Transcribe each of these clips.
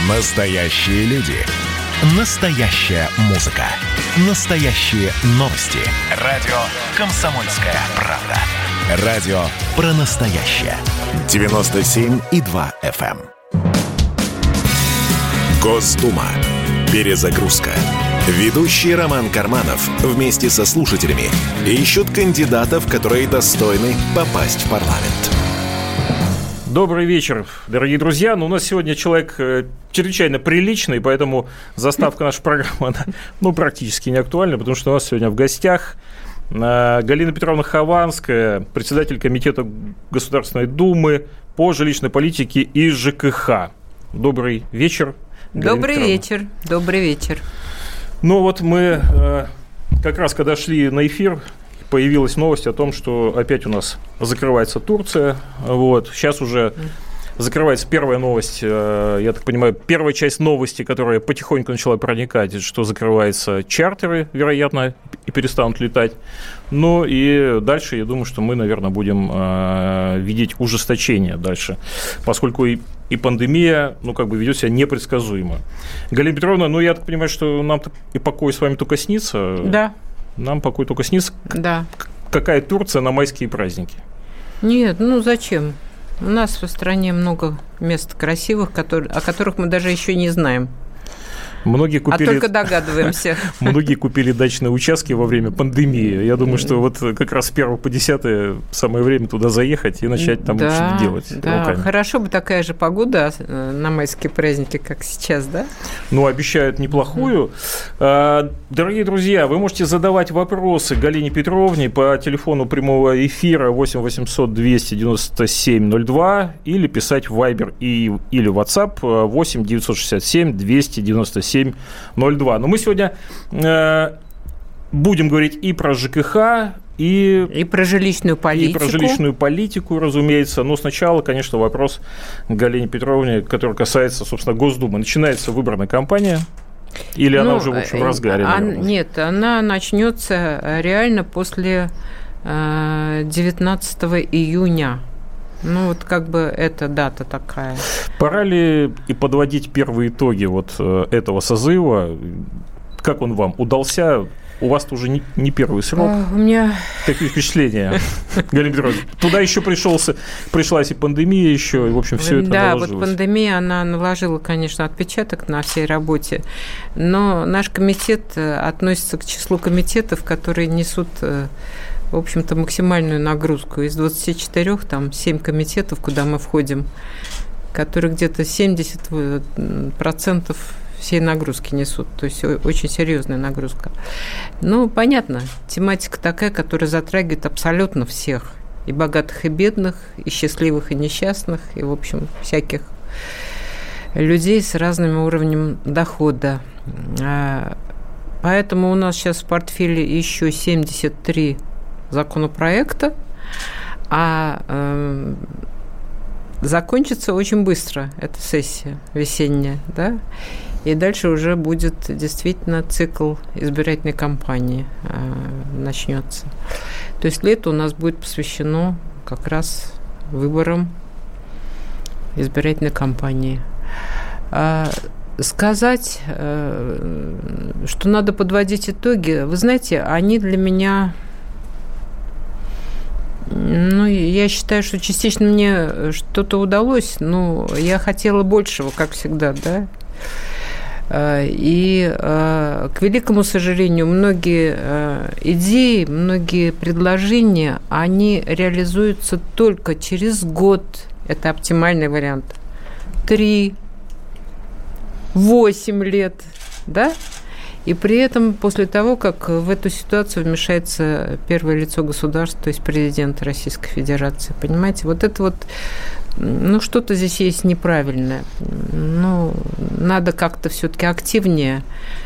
Настоящие люди. Настоящая музыка. Настоящие новости. Радио «Комсомольская правда». Радио про настоящее. 97,2 FM. Госдума. Перезагрузка. Ведущий Роман Карманов вместе со слушателями ищут кандидатов, которые достойны попасть в парламент. Добрый вечер, дорогие друзья. У нас сегодня человек чрезвычайно приличный, поэтому заставка нашей программы практически не актуальна, потому что у нас сегодня в гостях Галина Петровна Хованская, председатель Комитета Государственной Думы по жилищной политике и ЖКХ. Добрый вечер, Галина Петровна. Добрый вечер. Мы как раз, когда шли на эфир, появилась новость о том, что опять у нас закрывается Турция. Сейчас уже закрывается первая новость, я так понимаю, первая часть новости, которая потихоньку начала проникать, что закрываются чартеры, вероятно, и перестанут летать. И дальше, я думаю, что мы, наверное, будем видеть ужесточение дальше, поскольку и пандемия, ведет себя непредсказуемо. Галина Петровна, я так понимаю, что нам-то и покой с вами только снится. Да. Нам покой только снится. Да. Какая Турция на майские праздники? Нет, зачем? У нас в стране много мест красивых, о которых мы даже еще не знаем. Только догадываемся. Многие купили дачные участки во время пандемии. Я думаю, что как раз с 1 по 10 самое время туда заехать и начать там что-то делать. Да, хорошо бы такая же погода на майские праздники, как сейчас, да? Обещают неплохую. Дорогие друзья, вы можете задавать вопросы Галине Петровне по телефону прямого эфира 8 800 297 02 или писать в Viber или WhatsApp 8 967 297 02. Но мы сегодня будем говорить и про ЖКХ, и про жилищную политику. И про жилищную политику, разумеется. Но сначала, конечно, вопрос к Галине Петровне, который касается, собственно, Госдумы. Начинается выборная кампания? Или она уже, в общем, в разгаре? Нет, она начнется реально после 19 июня. Эта дата такая. Пора ли и подводить первые итоги этого созыва? Как он вам удался? У вас уже не первый срок. У меня... Какие впечатления, Галина Петровна? Туда еще пришлась и пандемия еще, и, в общем, все это наложилось. Да, пандемия, она наложила, конечно, отпечаток на всей работе, но наш комитет относится к числу комитетов, которые несут... в общем-то, максимальную нагрузку. Из 24, 7 комитетов, куда мы входим, которые где-то 70% всей нагрузки несут. То есть очень серьезная нагрузка. Понятно, тематика такая, которая затрагивает абсолютно всех. И богатых, и бедных, и счастливых, и несчастных, и, в общем, всяких людей с разным уровнем дохода. Поэтому у нас сейчас в портфеле еще 73 законопроекта, закончится очень быстро эта сессия весенняя, да, и дальше уже будет действительно цикл избирательной кампании начнется. То есть лето у нас будет посвящено как раз выборам избирательной кампании. Сказать, что надо подводить итоги, вы знаете, они для меня... я считаю, что частично мне что-то удалось, но я хотела большего, как всегда, да. И, к великому сожалению, многие идеи, многие предложения, они реализуются только через год. Это оптимальный вариант. 3, 8 лет, да. И при этом, после того, как в эту ситуацию вмешается первое лицо государства, то есть президент Российской Федерации, понимаете, что-то здесь есть неправильное. Надо как-то все-таки активнее,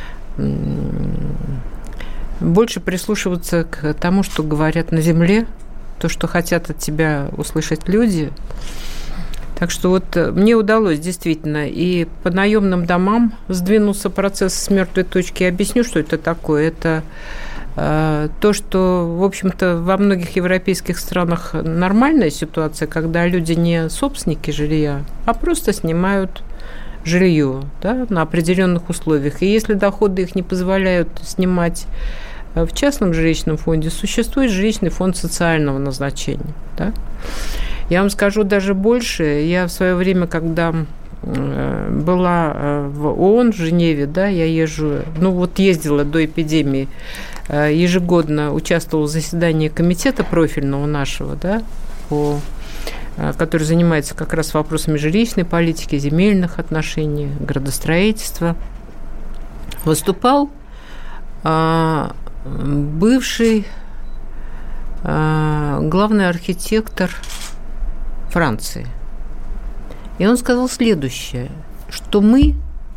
больше прислушиваться к тому, что говорят на земле, то, что хотят от тебя услышать люди. Так что мне удалось действительно и по наемным домам сдвинулся процесс с мертвой точки. Я объясню, что это такое. Это то, что, в общем-то, во многих европейских странах нормальная ситуация, когда люди не собственники жилья, а просто снимают жилье, да, на определенных условиях. И если доходы их не позволяют снимать в частном жилищном фонде, существует жилищный фонд социального назначения. Да? Я вам скажу даже больше. Я в свое время, когда была в ООН в Женеве, да, я ездила до эпидемии, ежегодно участвовала в заседании комитета профильного нашего, да, который занимается как раз вопросами жилищной политики, земельных отношений, градостроительства. Выступал бывший главный архитектор Франции. И он сказал следующее, что мы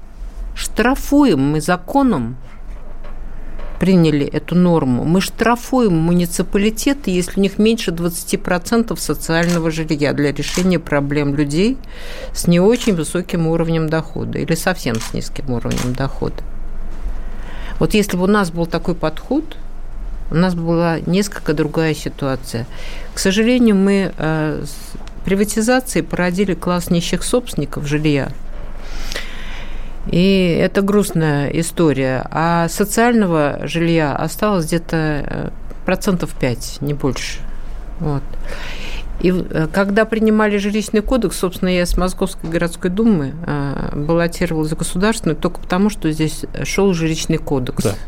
законом приняли эту норму, мы штрафуем муниципалитеты, если у них меньше 20% социального жилья для решения проблем людей с не очень высоким уровнем дохода или совсем с низким уровнем дохода. Вот если бы у нас был такой подход, у нас была несколько другая ситуация. К сожалению, мы с приватизацией породили класс нищих собственников жилья. И это грустная история. А социального жилья осталось где-то 5%, не больше. Вот. И когда принимали жилищный кодекс, собственно, я с Московской городской думы баллотировалась за государственную только потому, что здесь шел жилищный кодекс. Да.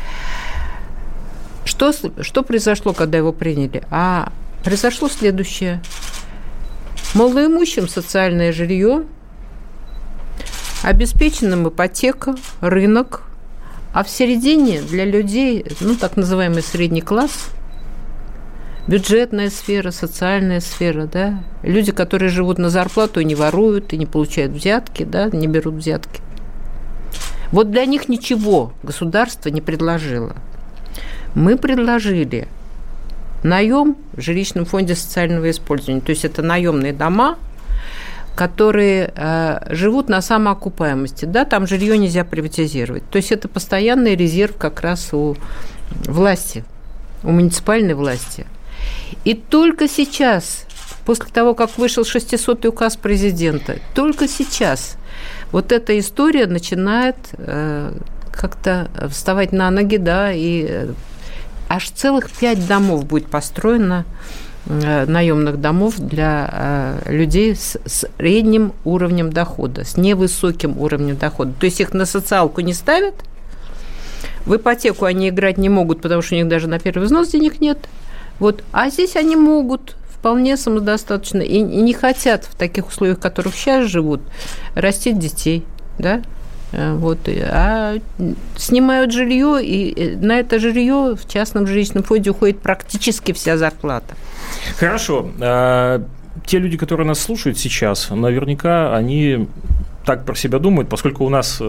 Что произошло, когда его приняли? А произошло следующее. Малоимущим социальное жилье, обеспеченным ипотека, рынок, а в середине для людей, так называемый средний класс, бюджетная сфера, социальная сфера, да, люди, которые живут на зарплату и не воруют, и не получают взятки, да, не берут взятки. Вот для них ничего государство не предложило. Мы предложили наем в жилищном фонде социального использования. То есть это наемные дома, которые живут на самоокупаемости. Да, там жилье нельзя приватизировать. То есть это постоянный резерв как раз у власти, у муниципальной власти. И только сейчас, после того, как вышел 600-й указ президента, только сейчас вот эта история начинает как-то вставать на ноги, да, и аж целых 5 домов будет построено, наемных домов для людей с средним уровнем дохода, с невысоким уровнем дохода. То есть их на социалку не ставят, в ипотеку они играть не могут, потому что у них даже на первый взнос денег нет. Вот. А здесь они могут вполне самодостаточно и не хотят в таких условиях, в которых сейчас живут, растить детей, да? Вот, а снимают жилье, и на это жилье в частном жилищном фонде уходит практически вся зарплата. Хорошо. Те люди, которые нас слушают сейчас, наверняка они так про себя думают, поскольку у нас,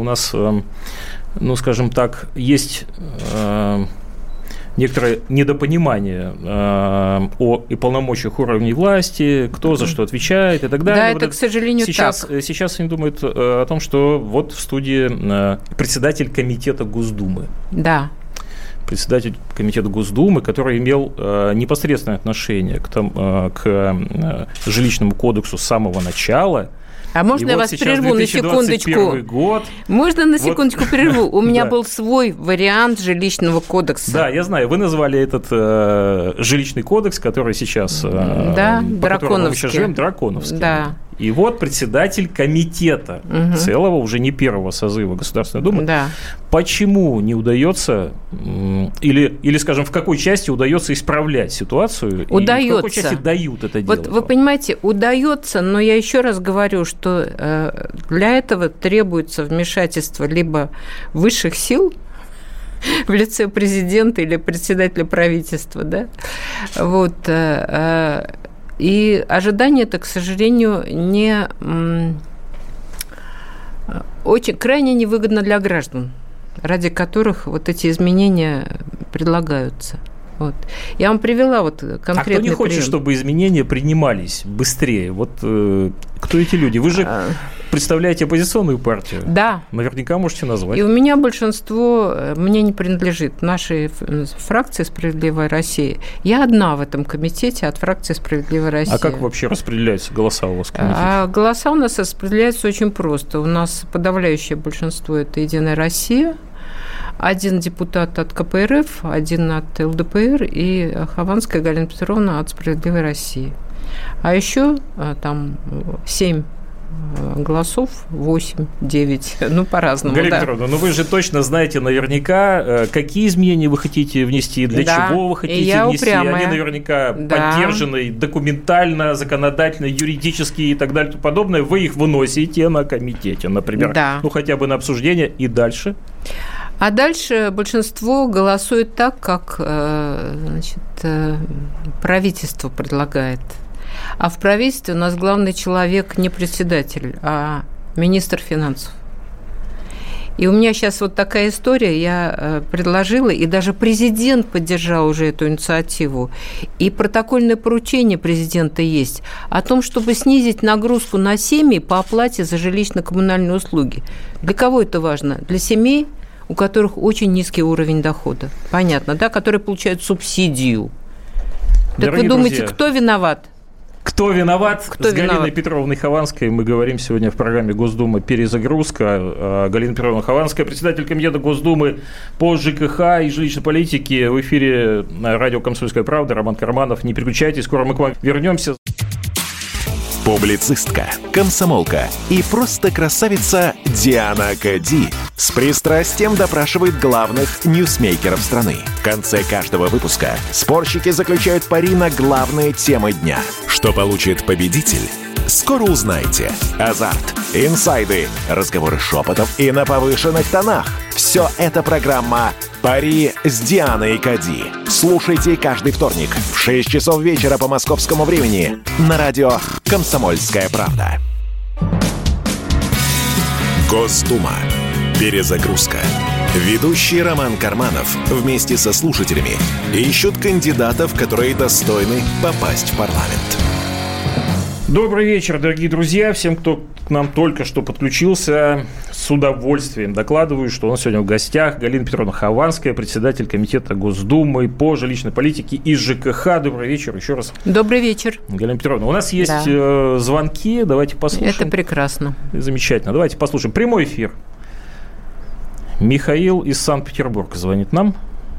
скажем так, есть некоторое недопонимание о полномочиях уровней власти, кто за что отвечает и так далее. Да, это, к сожалению, так. Сейчас они думают о том, что вот в студии председатель комитета Госдумы. Да. Председатель комитета Госдумы, который имел непосредственное отношение к жилищному кодексу с самого начала. А можно я вас прерву на секундочку? Год. Можно на секундочку прерву? У меня был свой вариант жилищного кодекса. Да, я знаю. Вы назвали этот жилищный кодекс, который сейчас... Да, по которому мы сейчас живем, драконовский. Да. И вот председатель комитета целого, уже не первого созыва Государственной Думы. Да. Почему не удается, или, скажем, в какой части удается исправлять ситуацию? Удается. И в какой части дают это делать? Вот вы понимаете, удается, но я еще раз говорю, что для этого требуется вмешательство либо высших сил, в лице президента или председателя правительства, да, вот, и ожидание это, к сожалению, очень крайне невыгодно для граждан, ради которых вот эти изменения предлагаются. Вот. Я вам привела вот конкретный пример. А кто не хочет, чтобы изменения принимались быстрее? Вот кто эти люди? Вы же представляете оппозиционную партию? Да. Наверняка можете назвать. И у меня большинство мне не принадлежит. Нашей фракции «Справедливая Россия». Я одна в этом комитете от фракции «Справедливая Россия». А как вообще распределяются голоса у вас в комитете? Голоса у нас распределяются очень просто. У нас подавляющее большинство – это «Единая Россия». Один депутат от КПРФ, один от ЛДПР и Хованская Галина Петровна от «Справедливой России». А еще там 7 голосов, 8, 9, по-разному. Галина Петровна, вы же точно знаете наверняка, какие изменения вы хотите внести, для чего вы хотите внести. Упрямая. Они наверняка поддержаны документально, законодательно, юридически и так далее и тому подобное. Вы их выносите на комитете, например, хотя бы на обсуждение и дальше. А дальше большинство голосует так, как правительство предлагает. А в правительстве у нас главный человек не председатель, а министр финансов. И у меня сейчас вот такая история, я предложила, и даже президент поддержал уже эту инициативу, и протокольное поручение президента есть о том, чтобы снизить нагрузку на семьи по оплате за жилищно-коммунальные услуги. Для кого это важно? Для семей, у которых очень низкий уровень дохода. Понятно, да? Которые получают субсидию. Так вы думаете, кто виноват? Кто виноват? С Галиной Петровной Хованской мы говорим сегодня в программе «Госдума. Перезагрузка». Галина Петровна Хованская, председатель комитета Госдумы по ЖКХ и жилищной политике. В эфире радио «Комсомольская правда». Роман Карманов. Не переключайтесь, скоро мы к вам вернемся. Публицистка, комсомолка и просто красавица Диана Кади с пристрастием допрашивает главных ньюсмейкеров страны. В конце каждого выпуска спорщики заключают пари на главные темы дня. Что получит победитель? Скоро узнаете. Азарт, инсайды, разговоры шепотов и на повышенных тонах. Все это программа «Пари с Дианой Кади». Слушайте каждый вторник в 6 часов вечера по московскому времени на радио «Комсомольская правда». Госдума. Перезагрузка. Ведущий Роман Карманов вместе со слушателями ищут кандидатов, которые достойны попасть в парламент. Добрый вечер, дорогие друзья. Всем, кто к нам только что подключился, с удовольствием докладываю, что у нас сегодня в гостях Галина Петровна Хованская, председатель комитета Госдумы по жилищной политике и ЖКХ. Добрый вечер еще раз. Добрый вечер. Галина Петровна, у нас есть звонки, давайте послушаем. Это прекрасно. Замечательно. Давайте послушаем. Прямой эфир. Михаил из Санкт-Петербурга звонит нам.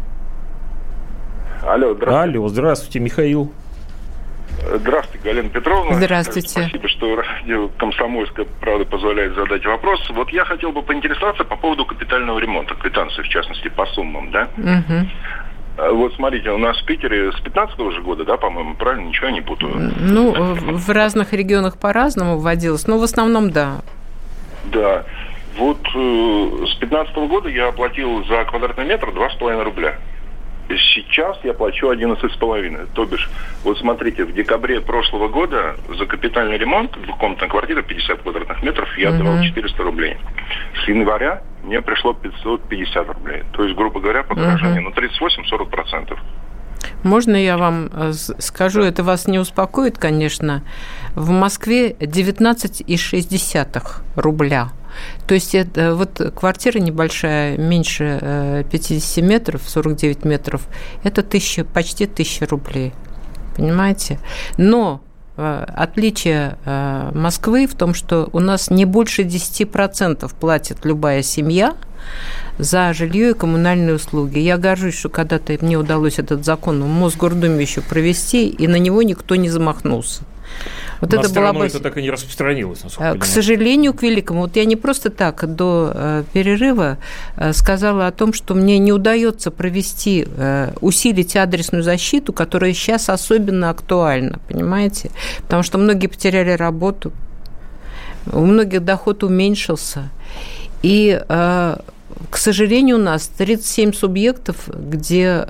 Алло, здравствуйте. Алло, здравствуйте, Михаил. Здравствуйте, Галина Петровна. Здравствуйте. Спасибо, что радио «Комсомольская правда» позволяет задать вопрос. Вот я хотел бы поинтересоваться по поводу капитального ремонта, квитанции, в частности, по суммам, да? Угу. Вот смотрите, у нас в Питере с 15-го же года, да, по-моему, правильно, ничего я не путаю? В разных регионах по-разному вводилось, но в основном да. Да. Вот с 15-го года я оплатил за квадратный метр 2,5 рубля. Сейчас я плачу 11,5. То бишь, вот смотрите, в декабре прошлого года за капитальный ремонт двухкомнатной квартиры 50 квадратных метров я отдавал 400 рублей. С января мне пришло 550 рублей. То есть, грубо говоря, подорожание 38-40%. Можно я вам скажу, это вас не успокоит, конечно. В Москве 19,6 рубля. То есть это, вот квартира небольшая, меньше 50 метров, 49 метров, это почти 1000 рублей. Понимаете? Но отличие Москвы в том, что у нас не больше 10% платит любая семья за жилье и коммунальные услуги. Я горжусь, что когда-то мне удалось этот закон в Мосгордуме еще провести, и на него никто не замахнулся. Вот это это так и не распространилось, к сожалению, к великому. Вот я не просто так до перерыва сказала о том, что мне не удается усилить адресную защиту, которая сейчас особенно актуальна, понимаете? Потому что многие потеряли работу, у многих доход уменьшился. И, к сожалению, у нас 37 субъектов, где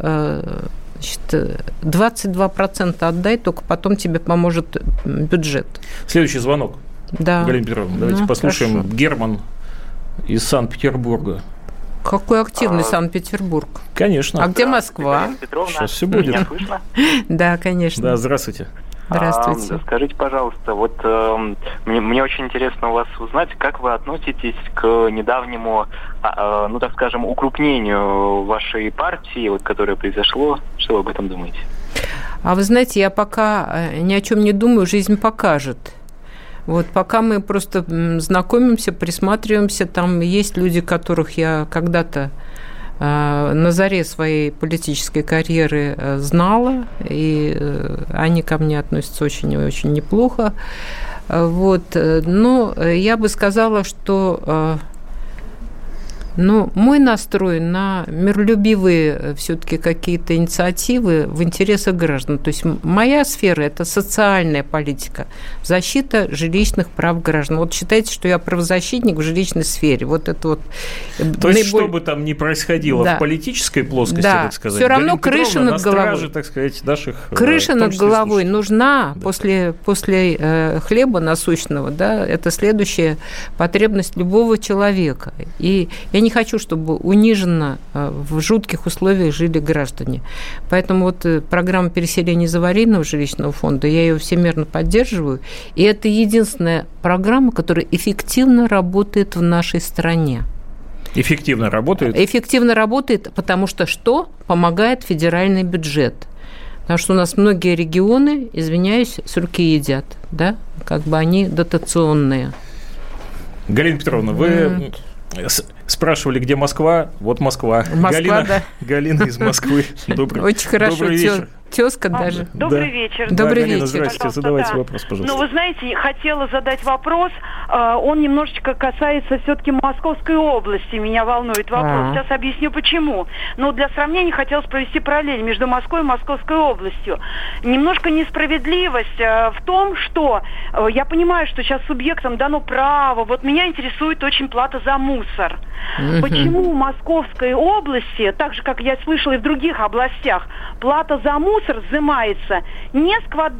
22% отдай, только потом тебе поможет бюджет. Следующий звонок. Да. Галина Петровна, давайте послушаем. Хорошо. Герман из Санкт-Петербурга. Какой активный Санкт-Петербург. Конечно. А где Москва? Сейчас все будет. Меня слышно? Да, конечно. Да, здравствуйте. Здравствуйте. Скажите, пожалуйста, вот мне очень интересно у вас узнать, как вы относитесь к недавнему, ну так скажем, укрупнению вашей партии, вот, которое произошло. Что вы об этом думаете? А вы знаете, я пока ни о чем не думаю, жизнь покажет. Вот пока мы просто знакомимся, присматриваемся, там есть люди, которых я когда-то на заре своей политической карьеры знала, и они ко мне относятся очень-очень неплохо. Вот. Но я бы сказала, что мой настрой на миролюбивые все-таки какие-то инициативы в интересах граждан. То есть моя сфера – это социальная политика, защита жилищных прав граждан. Вот считайте, что я правозащитник в жилищной сфере. Вот это вот. То есть, что бы там ни происходило в политической плоскости, так сказать, все равно крыша над головой. На страже, так сказать, наших. Крыша над головой нужна после хлеба насущного. Да, это следующая потребность любого человека. И я не хочу, чтобы униженно в жутких условиях жили граждане. Поэтому вот программа переселения из аварийного жилищного фонда, я ее всемирно поддерживаю. И это единственная программа, которая эффективно работает в нашей стране. Эффективно работает? Эффективно работает, потому что помогает федеральный бюджет. Потому что у нас многие регионы, извиняюсь, с руки едят, да, как бы они дотационные. Галина Петровна, вы спрашивали, где Москва? Вот Москва. Галина из Москвы. Очень хорошо. Тезка даже. Добрый вечер. Добрый вечер. Здравствуйте, задавайте вопрос, пожалуйста. Вы знаете, хотела задать вопрос. Он немножечко касается все-таки Московской области. Меня волнует вопрос. Сейчас объясню, почему. Но для сравнения хотелось провести параллель между Москвой и Московской областью. Немножко несправедливость в том, что я понимаю, что сейчас субъектам дано право. Вот меня интересует очень плата за мусор. Почему в Московской области, так же, как я слышала и в других областях, плата за мусор взимается не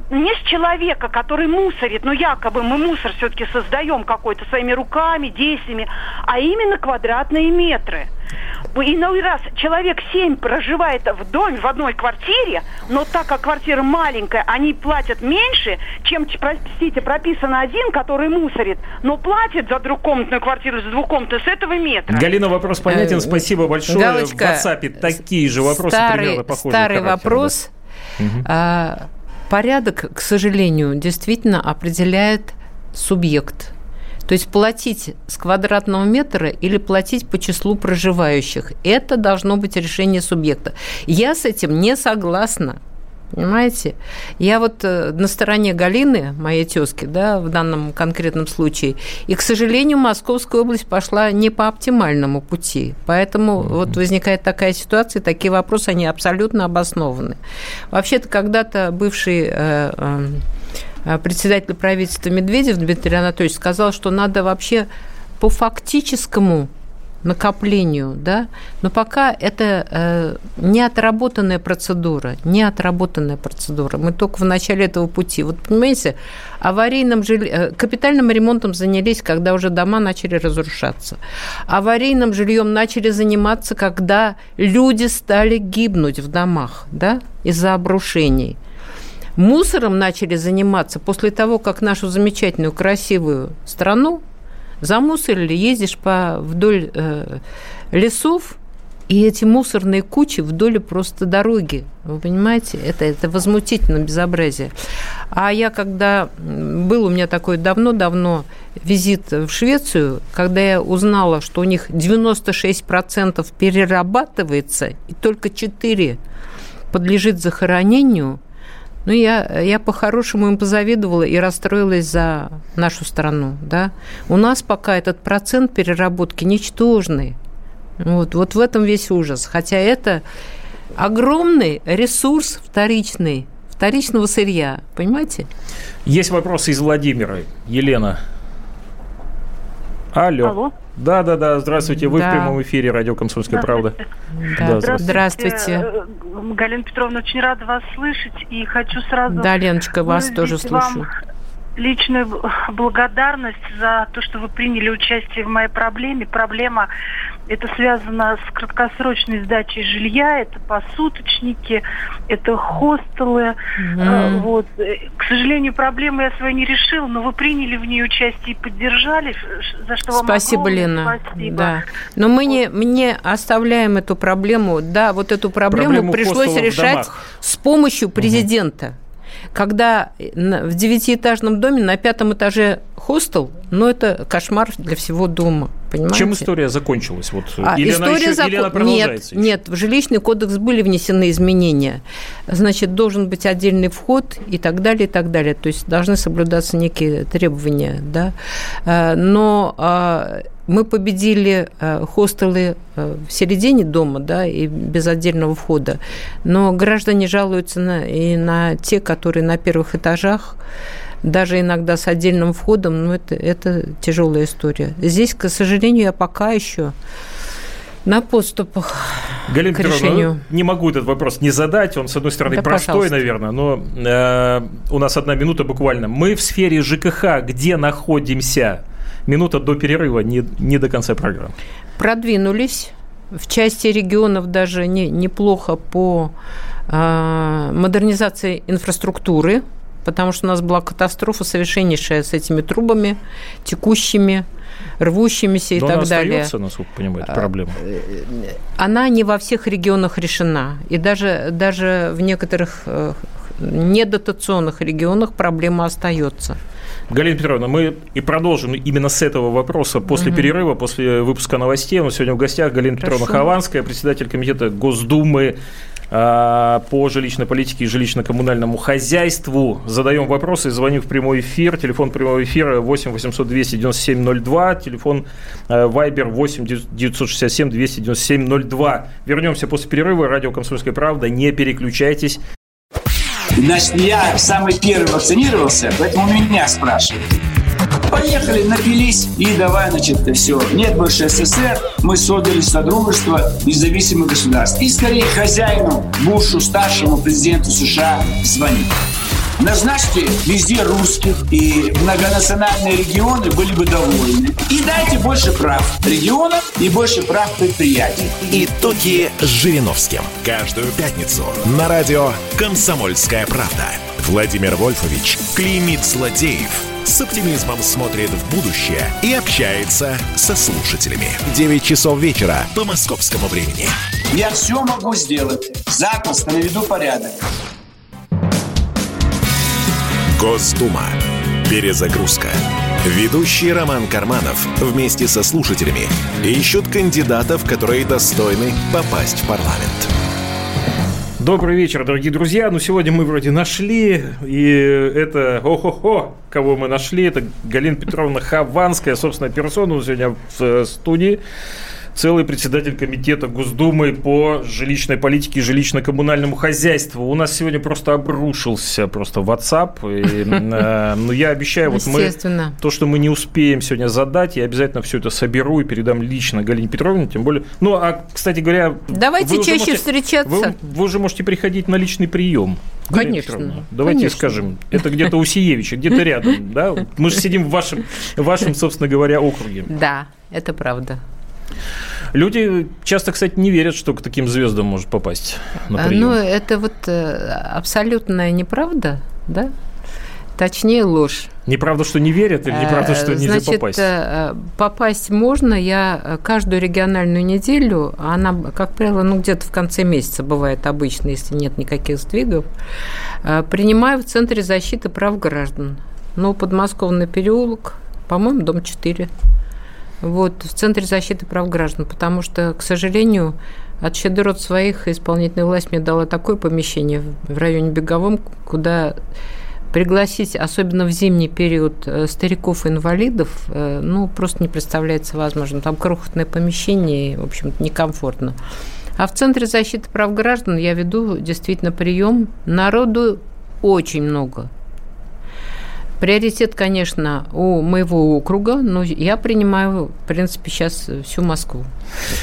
с человека, который мусорит, якобы мы мусор все-таки создаем какой-то своими руками, действиями, а именно квадратные метры. Иной раз человек 7 проживает в доме, в одной квартире, но так как квартира маленькая, они платят меньше, чем, простите, прописан один, который мусорит, но платит за двухкомнатную квартиру, за двухкомнатную с этого метра. Галина, вопрос понятен, спасибо большое. Галочка, в WhatsApp такие же вопросы, примерно похожие. Старый вопрос. Да. Порядок, к сожалению, действительно определяет субъект. То есть платить с квадратного метра или платить по числу проживающих. Это должно быть решение субъекта. Я с этим не согласна. Понимаете? Я вот на стороне Галины, моей тезки, да, в данном конкретном случае. И, к сожалению, Московская область пошла не по оптимальному пути. Поэтому вот возникает такая ситуация, такие вопросы, они абсолютно обоснованы. Вообще-то, когда-то бывший председатель правительства Медведев Дмитрий Анатольевич сказал, что надо вообще по фактическому накоплению, да, но пока это не отработанная процедура. Мы только в начале этого пути. Вот понимаете, капитальным ремонтом занялись, когда уже дома начали разрушаться. Аварийным жильем начали заниматься, когда люди стали гибнуть в домах, да, из-за обрушений. Мусором начали заниматься после того, как нашу замечательную, красивую страну замусорили, ездишь вдоль лесов, и эти мусорные кучи вдоль просто дороги. Вы понимаете? Это возмутительное безобразие. А я когда... Был у меня такой давно-давно визит в Швецию, когда я узнала, что у них 96% перерабатывается, и только 4% подлежит захоронению, я по-хорошему им позавидовала и расстроилась за нашу страну. Да? У нас пока этот процент переработки ничтожный. Вот в этом весь ужас. Хотя это огромный ресурс вторичного сырья. Понимаете? Есть вопросы из Владимира. Елена. Алло. Да, здравствуйте. Вы в прямом эфире радио «Комсомольская правда». Да, здравствуйте. Галина Петровна, очень рада вас слышать и хочу сразу... Да, Леночка, вас тоже слышу. личную благодарность за то, что вы приняли участие в моей проблеме. Проблема это связано с краткосрочной сдачей жилья, это посуточники, это хостелы. Вот. К сожалению, проблему я свою не решила, но вы приняли в ней участие и поддержали, за что вам спасибо, Лена. Спасибо. Да. Но мы не оставляем эту проблему. Да, вот эту проблему пришлось решать с помощью президента. Когда в 9-этажном доме на 5-м этаже хостел, это кошмар для всего дома. Понимаете? Чем история закончилась? Или она продолжается? Нет, в жилищный кодекс были внесены изменения. Значит, должен быть отдельный вход и так далее, и так далее. То есть должны соблюдаться некие требования. Да? Но мы победили хостелы в середине дома, да, и без отдельного входа. Но граждане жалуются и на те, которые на первых этажах, даже иногда с отдельным входом, это тяжелая история. Здесь, к сожалению, я пока еще на подступах Галина к решению. Не могу этот вопрос не задать, он, с одной стороны, простой, пожалуйста. Наверное, но у нас 1 минута буквально. Мы в сфере ЖКХ где находимся? Минута до перерыва, не до конца программы. Продвинулись. В части регионов даже неплохо по модернизации инфраструктуры, потому что у нас была катастрофа совершеннейшая с этими трубами, текущими, рвущимися и так далее. Но она остается, насколько понимаю, эта проблема? Она не во всех регионах решена. И даже в некоторых недотационных регионах проблема остается. Галина Петровна, мы и продолжим именно с этого вопроса после перерыва, после выпуска новостей. У нас сегодня в гостях Галина Петровна Хованская, председатель комитета Госдумы по жилищной политике и жилищно-коммунальному хозяйству. Задаем вопросы, звоним в прямой эфир. Телефон прямого эфира 8 800 297 02. Телефон Вайбер 8 967 297 02. Вернемся после перерыва. Радио «Комсомольская правда». Не переключайтесь. Значит, я самый первый вакцинировался, поэтому меня спрашивают. Поехали, напились и давай, все. Нет больше СССР, мы создали Содружество независимых государств. И скорее хозяину Бушу, старшему президенту США, звонить. Назначьте везде русских, и многонациональные регионы были бы довольны. И дайте больше прав регионам и больше прав предприятий. Итоги с Жириновским. Каждую пятницу на радио «Комсомольская правда». Владимир Вольфович клеймит злодеев, с оптимизмом смотрит в будущее и общается со слушателями. 9 часов вечера по московскому времени. Я все могу сделать. Запросто наведу порядок. Госдума. Перезагрузка. Ведущий Роман Карманов вместе со слушателями ищут кандидатов, которые достойны попасть в парламент. Добрый вечер, дорогие друзья. Сегодня мы вроде нашли, и это, кого мы нашли, это Галина Петровна Хованская, собственно, персона сегодня в студии. Целый председатель комитета Госдумы по жилищной политике и жилищно-коммунальному хозяйству. У нас сегодня просто обрушился WhatsApp. И, я обещаю, то, что мы не успеем сегодня задать, я обязательно все это соберу и передам лично Галине Петровне. Тем более. Кстати говоря, давайте чаще встречаться. Вы уже можете приходить на личный прием. Конечно. Давайте скажем, это где-то у Сиевича, где-то рядом. Да? Мы же сидим в вашем, собственно говоря, округе. Да, это правда. Люди часто, кстати, не верят, что к таким звездам может попасть на прием. Это абсолютная неправда, да? Точнее, ложь. Неправда, что не верят, или неправда, что нельзя попасть? Попасть можно. Я каждую региональную неделю, она, как правило, где-то в конце месяца бывает обычно, если нет никаких сдвигов, принимаю в Центре защиты прав граждан. Подмосковный переулок, по-моему, дом 4. В Центре защиты прав граждан, потому что, к сожалению, от щедрот своих исполнительная власть мне дала такое помещение в районе Беговом, куда пригласить, особенно в зимний период, стариков и инвалидов, просто не представляется возможным. Там крохотное помещение, и, в общем-то, некомфортно. А в Центре защиты прав граждан я веду действительно прием. Народу очень много. Приоритет, конечно, у моего округа, но я принимаю, в принципе, сейчас всю Москву.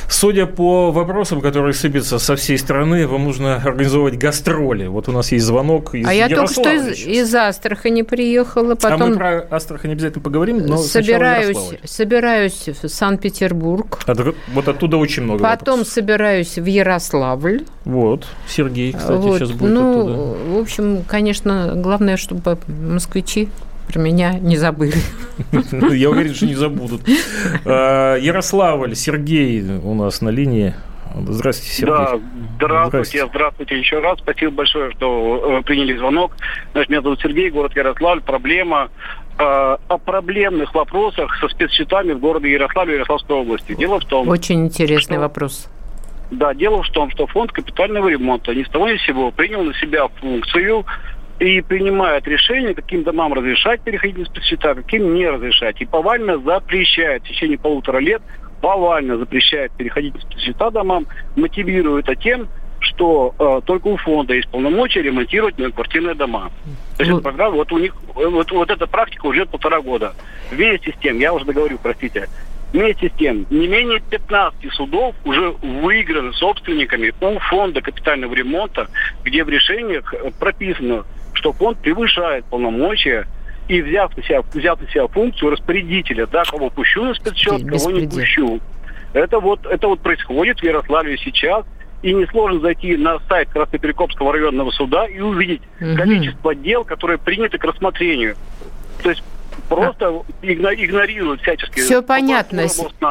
Судя по вопросам, которые сыпятся со всей страны, вам нужно организовывать гастроли. Вот у нас есть звонок из Ярославля. Я только что из Астрахани приехала. Потом мы про Астрахань обязательно поговорим, но собираюсь в Санкт-Петербург. Вот оттуда очень много Потом вопросов. Собираюсь в Ярославль. Вот, Сергей, кстати, сейчас будет оттуда. В общем, конечно, главное, чтобы москвичи про меня не забыли. Я уверен, что не забудут. Ярославль, Сергей у нас на линии. Здравствуйте, Сергей. Да, здравствуйте еще раз. Спасибо большое, что приняли звонок. Значит, меня зовут Сергей, город Ярославль. Проблема о проблемных вопросах со спецсчетами в городе Ярославле, Ярославской области. Дело в том... Очень интересный вопрос. Да, дело в том, что фонд капитального ремонта ни с того ни с сего принял на себя функцию и принимает решение, каким домам разрешать переходить на спецсчета, каким не разрешать. И повально запрещает в течение 1,5 лет, повально запрещает переходить на спецсчета домам, мотивируя это тем, что только у фонда есть полномочия ремонтировать многоквартирные дома. То есть программа, вот у них, вот эта практика уже 1,5 года. Вместе с тем, я уже договорю, простите, вместе с тем, не менее 15 судов уже выиграны собственниками у фонда капитального ремонта, где в решениях прописано, что фонд превышает полномочия и взяв на себя функцию распорядителя, да, кого пущу на спецсчет, кого не пущу. Это вот происходит в Ярославле сейчас, и несложно зайти на сайт Красноперекопского районного суда и увидеть количество дел, которые приняты к рассмотрению. То есть просто игнорируют всячески. Все понятно.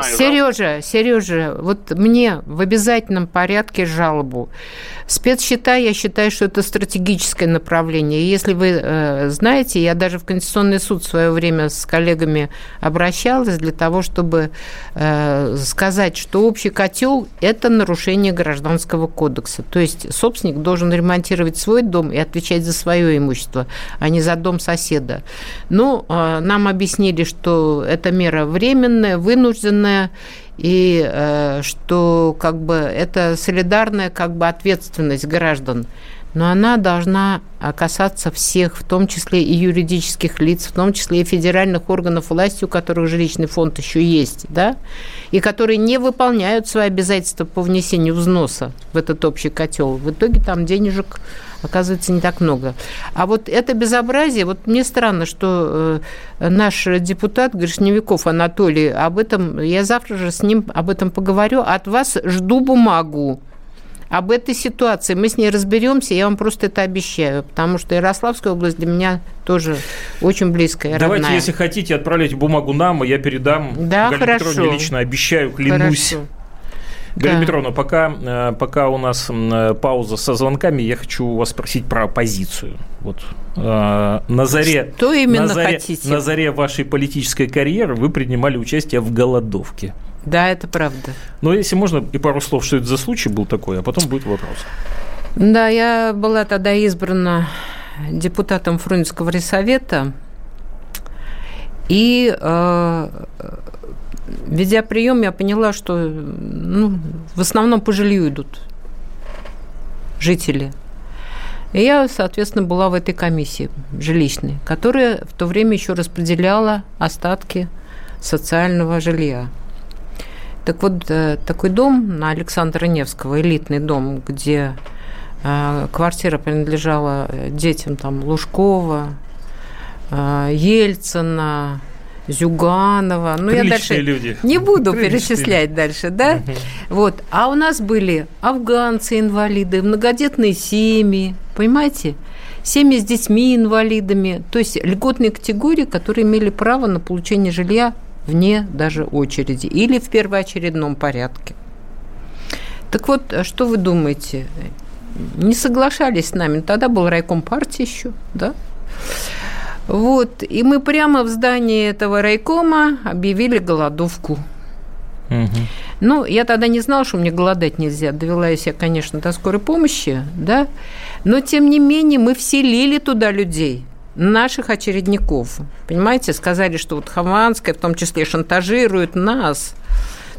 Сережа, вот мне в обязательном порядке жалобу. Спецсчета, я считаю, что это стратегическое направление. И если вы знаете, я даже в Конституционный суд в свое время с коллегами обращалась для того, чтобы сказать, что общий котел – это нарушение Гражданского кодекса. То есть собственник должен ремонтировать свой дом и отвечать за свое имущество, а не за дом соседа. Ну, нам объяснили, что эта мера временная, вынужденная, и что как бы это солидарная как бы ответственность граждан. Но она должна касаться всех, в том числе и юридических лиц, в том числе и федеральных органов власти, у которых жилищный фонд еще есть, да, и которые не выполняют свои обязательства по внесению взноса в этот общий котел. В итоге там денежек оказывается не так много. А вот это безобразие, вот мне странно, что наш депутат Гришневиков Анатолий об этом, я завтра же с ним об этом поговорю, от вас жду бумагу об этой ситуации. Мы с ней разберемся, я вам просто это обещаю, потому что Ярославская область для меня тоже очень близкая, Давайте, родная. если хотите, отправляйте бумагу нам, и я передам Галине Петровне лично, обещаю, клянусь. Хорошо. Галина Петровна, пока у нас пауза со звонками, я хочу у вас спросить про оппозицию. Вот, на заре вашей политической карьеры вы принимали участие в голодовке. Да, это правда. Но если можно, и пару слов, что это за случай был такой, а потом будет вопрос. Да, я была тогда избрана депутатом Фрунзенского райсовета, и ведя прием, я поняла, что в основном по жилью идут жители. И я, соответственно, была в этой комиссии жилищной, которая в то время еще распределяла остатки социального жилья. Так вот, такой дом на Александра Невского, элитный дом, где квартира принадлежала детям там Лужкова, Ельцина, Зюганова. Ну, я дальше люди. Не буду перечислять дальше, да? Вот. А у нас были афганцы, инвалиды, многодетные семьи, понимаете? Семьи с детьми-инвалидами, то есть льготные категории, которые имели право на получение жилья вне даже очереди или в первоочередном порядке. Так вот, что вы думаете? Не соглашались с нами. Тогда был райком партии еще, да? Вот. И мы прямо в здании этого райкома объявили голодовку. Угу. Ну, я тогда не знала, что мне голодать нельзя. Довела я себя, конечно, до скорой помощи, да? Но, тем не менее, мы вселили туда людей, наших очередников. Понимаете, сказали, что вот Хованская в том числе шантажирует нас.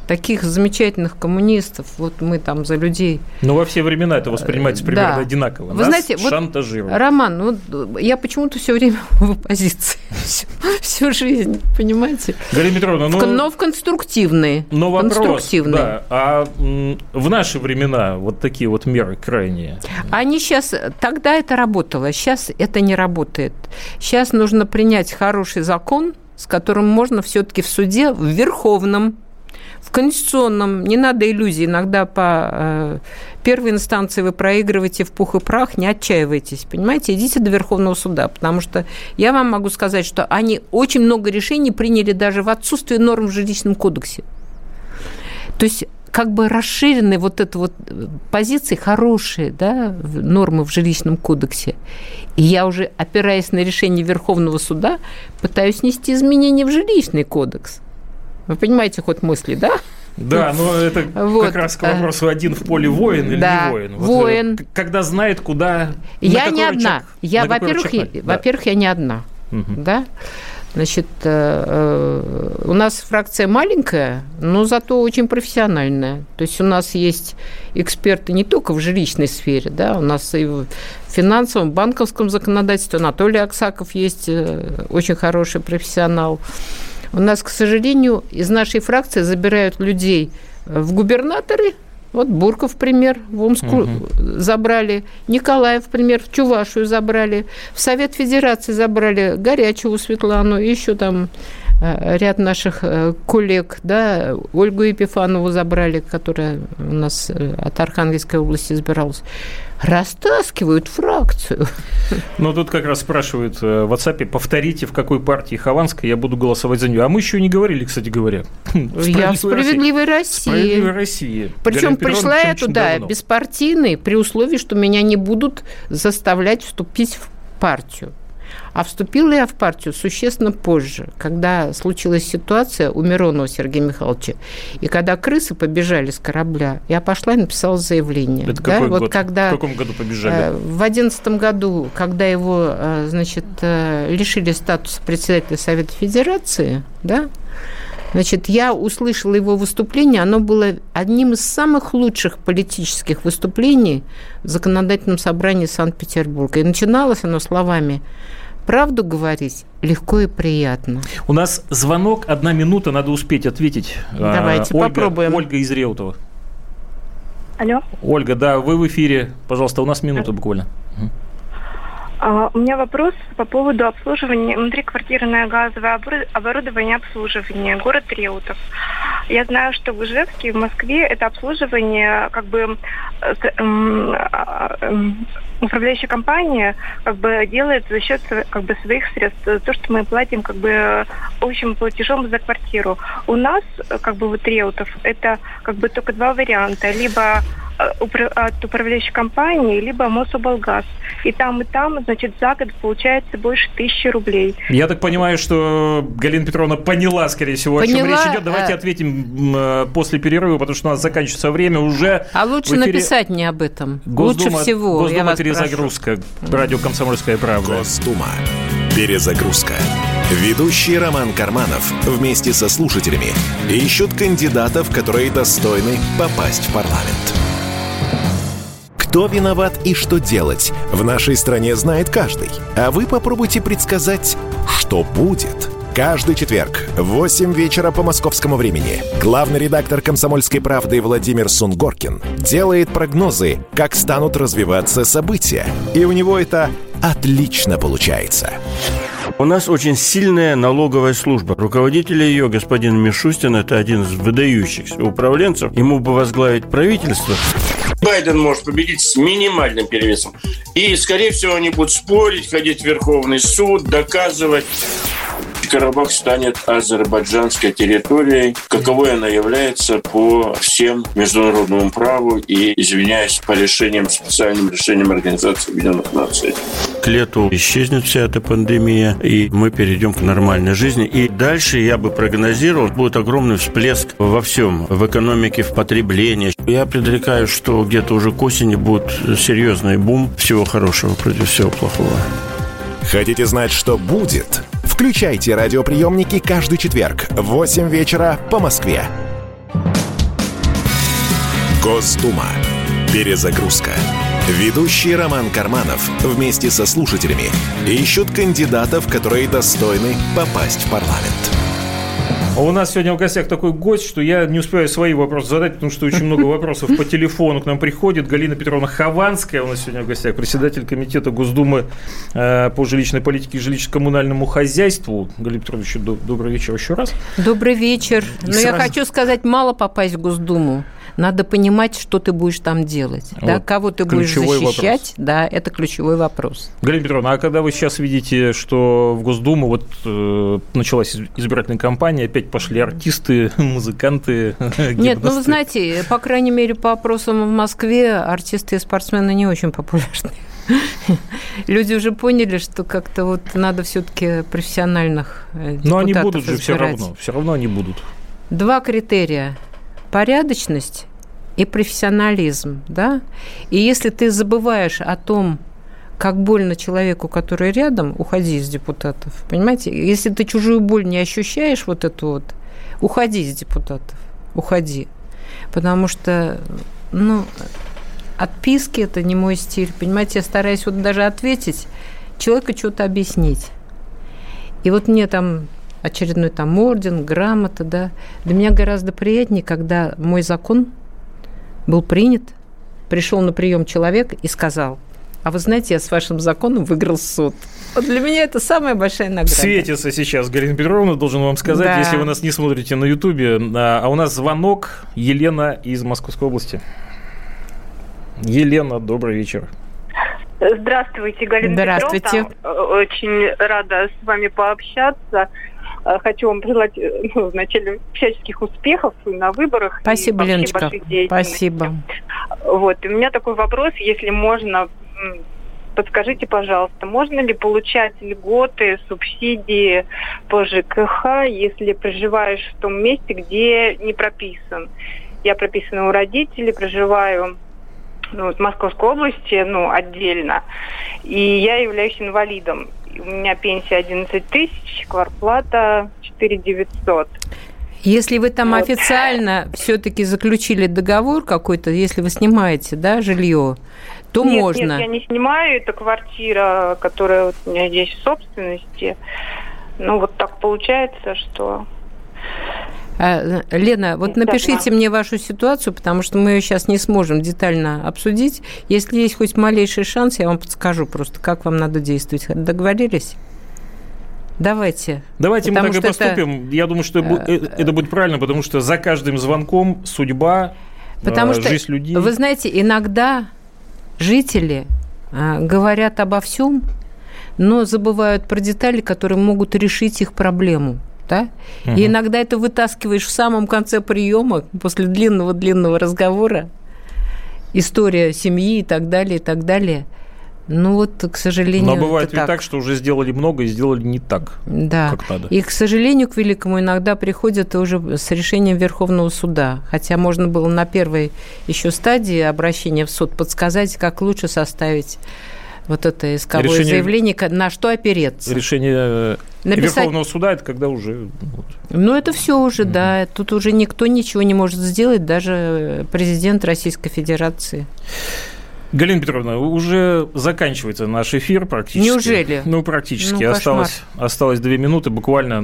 таких замечательных коммунистов, вот мы там за людей... Но во все времена это воспринимается примерно одинаково. Вы знаете, шантажируют. Вот, Роман, я почему-то все время в оппозиции. Всю жизнь, понимаете? Галина Петровна, но в конструктивные. Но вопрос, да, а в наши времена вот такие вот меры крайние? Они сейчас... Тогда это работало, сейчас это не работает. Сейчас нужно принять хороший закон, с которым можно все-таки в суде, в Верховном, в Конституционном, не надо иллюзий, иногда по первой инстанции вы проигрываете в пух и прах, не отчаивайтесь, понимаете, идите до Верховного суда, потому что я вам могу сказать, что они очень много решений приняли даже в отсутствии норм в жилищном кодексе. То есть как бы расширены вот это вот позиции хорошие, да, нормы в жилищном кодексе. И я уже, опираясь на решение Верховного суда, пытаюсь внести изменения в жилищный кодекс. Вы понимаете ход мысли, да? Да, но это вот. Как раз к вопросу, один в поле воин или не воин. Воин. Вот, когда знает, куда... Я не одна. Во-первых, я не одна. Да? Значит, у нас фракция маленькая, но зато очень профессиональная. То есть у нас есть эксперты не только в жилищной сфере, да, у нас и в финансовом, банковском законодательстве. Анатолий Аксаков есть очень хороший профессионал. У нас, к сожалению, из нашей фракции забирают людей в губернаторы. Вот Бурков, пример, в Омску забрали, Николаев, пример, в Чувашию забрали, в Совет Федерации забрали Горячеву Светлану, и еще там ряд наших коллег, да, Ольгу Епифанову забрали, которая у нас от Архангельской области избиралась. Растаскивают фракцию. Ну, тут как раз спрашивают в WhatsApp, повторите, в какой партии Хованская, я буду голосовать за нее. А мы еще не говорили, кстати говоря. Я в «Справедливой России». «Справедливой России». Причем пришла я туда беспартийной, при условии, что меня не будут заставлять вступить в партию. А вступила я в партию существенно позже, когда случилась ситуация у Миронова Сергея Михайловича. И когда крысы побежали с корабля, я пошла и написала заявление. Это какой год? В каком году побежали? В 2011 году, когда его, значит, лишили статуса председателя Совета Федерации, да, значит, я услышала его выступление, оно было одним из самых лучших политических выступлений в законодательном собрании Санкт-Петербурга. И начиналось оно словами: «Правду говорить легко и приятно». У нас звонок, 1 минута, надо успеть ответить. Давайте попробуем. Ольга из Реутова. Алло. Ольга, да, вы в эфире. Пожалуйста, у нас минута буквально. У меня вопрос по поводу обслуживания внутриквартирное газовое оборудование обслуживания, город Реутов. Я знаю, что в Ижевске, в Москве это обслуживание как бы управляющая компания как бы делает за счет как бы своих средств то, что мы платим как бы общим платежом за квартиру. У нас как бы вот Реутов это как бы только 2 варианта: либо от управляющей компании, либо Мособлгаз. И там, значит, за год получается больше 1000 рублей. Я так понимаю, что Галина Петровна поняла, скорее всего, о чем речь идет. Давайте ответим после перерыва, потому что у нас заканчивается время уже. А лучше написать не об этом. Лучше всего. Госдума перезагрузка. Радио «Комсомольская правда». Госдума перезагрузка. Ведущий Роман Карманов вместе со слушателями ищут кандидатов, которые достойны попасть в парламент. Кто виноват и что делать, в нашей стране знает каждый. А вы попробуйте предсказать, что будет. Каждый четверг в 8 вечера по московскому времени главный редактор «Комсомольской правды» Владимир Сунгоркин делает прогнозы, как станут развиваться события. И у него это отлично получается. У нас очень сильная налоговая служба. Руководитель ее, господин Мишустин, это один из выдающихся управленцев. Ему бы возглавить правительство. Байден может победить с минимальным перевесом. И, скорее всего, они будут спорить, ходить в Верховный суд, доказывать. Карабах станет азербайджанской территорией, каковой она является по всем международному праву и, извиняюсь, по специальным решениям Организации Объединенных Наций. К лету исчезнет вся эта пандемия, и мы перейдем к нормальной жизни. И дальше, я бы прогнозировал, будет огромный всплеск во всем, в экономике, в потреблении. Я предрекаю, что где-то уже к осени будет серьезный бум всего хорошего против всего плохого. Хотите знать, что будет? Включайте радиоприемники каждый четверг в 8 вечера по Москве. Госдума. Перезагрузка. Ведущий Роман Карманов вместе со слушателями ищут кандидатов, которые достойны попасть в парламент. У нас сегодня в гостях такой гость, что я не успеваю свои вопросы задать, потому что очень много вопросов по телефону к нам приходит. Галина Петровна Хованская у нас сегодня в гостях, председатель комитета Госдумы по жилищной политике и жилищно-коммунальному хозяйству. Галина Петровна, добрый вечер еще раз. Добрый вечер. Но я хочу сказать, мало попасть в Госдуму. Надо понимать, что ты будешь там делать, вот, да, кого ты будешь защищать, вопрос. Да, это ключевой вопрос. Галина Петровна, а когда вы сейчас видите, что в Госдуму началась избирательная кампания, опять пошли артисты, музыканты, гимнасты? Нет, вы знаете, по крайней мере, по опросам в Москве артисты и спортсмены не очень популярны. Люди уже поняли, что как-то вот надо все-таки профессиональных депутатов избирать. Но они будут же все равно они будут. 2 критерия. Порядочность и профессионализм, да? И если ты забываешь о том, как больно человеку, который рядом, уходи из депутатов, понимаете? Если ты чужую боль не ощущаешь вот эту вот, уходи из депутатов, уходи. Потому что, отписки – это не мой стиль, понимаете? Я стараюсь вот даже ответить, человеку что-то объяснить. И вот мне там очередной там орден, грамота, да. Для меня гораздо приятнее, когда мой закон был принят, пришел на прием человек и сказал: а вы знаете, я с вашим законом выиграл суд. Вот для меня это самая большая награда. Светится сейчас, Галина Петровна, должен вам сказать, да. Если вы нас не смотрите на Ютубе. А у нас звонок. Елена из Московской области. Елена, добрый вечер. Здравствуйте, Галина Петровна. Очень рада с вами пообщаться. Хочу вам пожелать вначале всяческих успехов и на выборах. Спасибо, Леночка. Спасибо. Вот. И у меня такой вопрос, если можно, подскажите, пожалуйста, можно ли получать льготы, субсидии по ЖКХ, если проживаешь в том месте, где не прописан? Я прописана у родителей, проживаю в Московской области, отдельно, и я являюсь инвалидом. У меня пенсия 11 тысяч, квартплата 4 900. Если вы там официально все-таки заключили договор какой-то, если вы снимаете, да, жилье, то можно. Нет, я не снимаю, это квартира, которая у меня здесь в собственности. Вот так получается, что... Лена, вот напишите мне вашу ситуацию, потому что мы ее сейчас не сможем детально обсудить. Если есть хоть малейший шанс, я вам подскажу просто, как вам надо действовать. Договорились? Давайте. Давайте мы так и поступим. Я думаю, что это будет правильно, потому что за каждым звонком судьба, жизнь людей. Вы знаете, иногда жители говорят обо всем, но забывают про детали, которые могут решить их проблему. Да? Угу. И иногда это вытаскиваешь в самом конце приема, после длинного разговора, история семьи и так далее, и так далее. К сожалению, но бывает ведь так, что уже сделали много и сделали не так, как надо. И, к сожалению, к великому иногда приходят уже с решением Верховного суда. Хотя можно было на первой еще стадии обращения в суд подсказать, как лучше составить вот это исковое заявление, на что опереться. Решение Верховного суда – это когда уже... это все уже, да. Тут уже никто ничего не может сделать, даже президент Российской Федерации. Галина Петровна, уже заканчивается наш эфир практически. Неужели? Практически. Осталось 2 минуты буквально.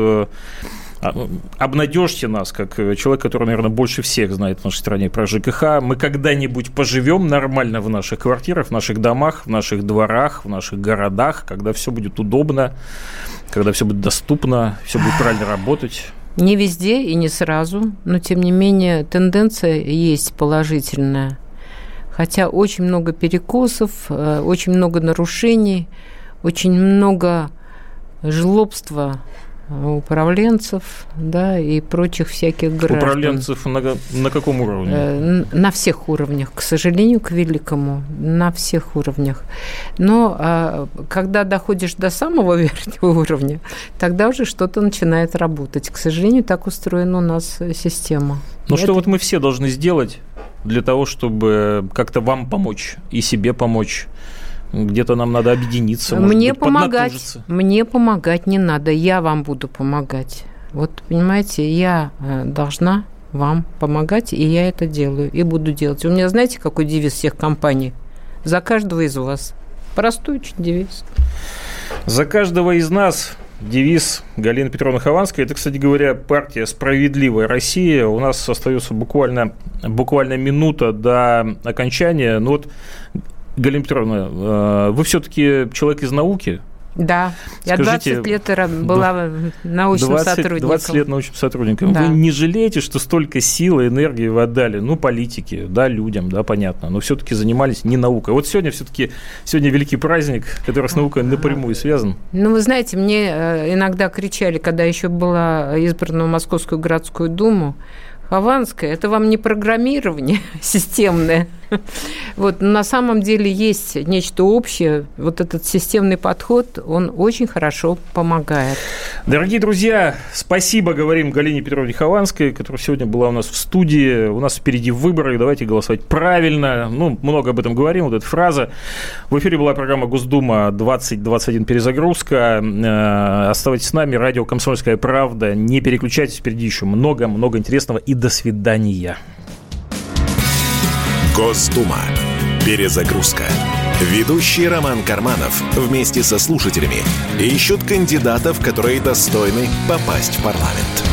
Обнадежьте нас, как человек, который, наверное, больше всех знает в нашей стране про ЖКХ. Мы когда-нибудь поживем нормально в наших квартирах, в наших домах, в наших дворах, в наших городах, когда все будет удобно, когда все будет доступно, все будет правильно работать. Не везде и не сразу, но, тем не менее, тенденция есть положительная. Хотя очень много перекосов, очень много нарушений, очень много жлобства управленцев, да, и прочих всех граждан. Управленцев на каком уровне? На всех уровнях, к сожалению, к великому, на всех уровнях. Но когда доходишь до самого верхнего уровня, тогда уже что-то начинает работать. К сожалению, так устроена у нас система. Что мы все должны сделать для того, чтобы как-то вам помочь и себе помочь? Где-то нам надо объединиться, мне помогать не надо, я вам буду помогать. Вот, понимаете, я должна вам помогать, и я это делаю, и буду делать. У меня, знаете, какой девиз всех компаний? За каждого из вас. Простой очень девиз. За каждого из нас девиз Галины Петровны Хованской. Это, кстати говоря, партия «Справедливая Россия». У нас остается буквально минута до окончания. Ну вот, Галина Петровна, вы все-таки человек из науки? Да, я 20 лет была научным сотрудником. 20 лет научным сотрудником. Да. Вы не жалеете, что столько сил и энергии вы отдали? Ну, политике, да, людям, да, понятно, но все-таки занимались не наукой. Вот сегодня великий праздник, который с наукой напрямую связан. Ну, вы знаете, мне иногда кричали, когда еще была избрана в Московскую городскую думу: Хованская, это вам не программирование системное. Вот, но на самом деле есть нечто общее. Вот этот системный подход, он очень хорошо помогает. Дорогие друзья, спасибо, говорим Галине Петровне Хованской, которая сегодня была у нас в студии. У нас впереди выборы, давайте голосовать правильно. Ну, много об этом говорим, вот эта фраза. В эфире была программа «Госдума 2021. Перезагрузка». Оставайтесь с нами, радио «Комсомольская правда». Не переключайтесь, впереди еще много-много интересного. И до свидания. Госдума. Перезагрузка. Ведущий Роман Карманов вместе со слушателями ищут кандидатов, которые достойны попасть в парламент.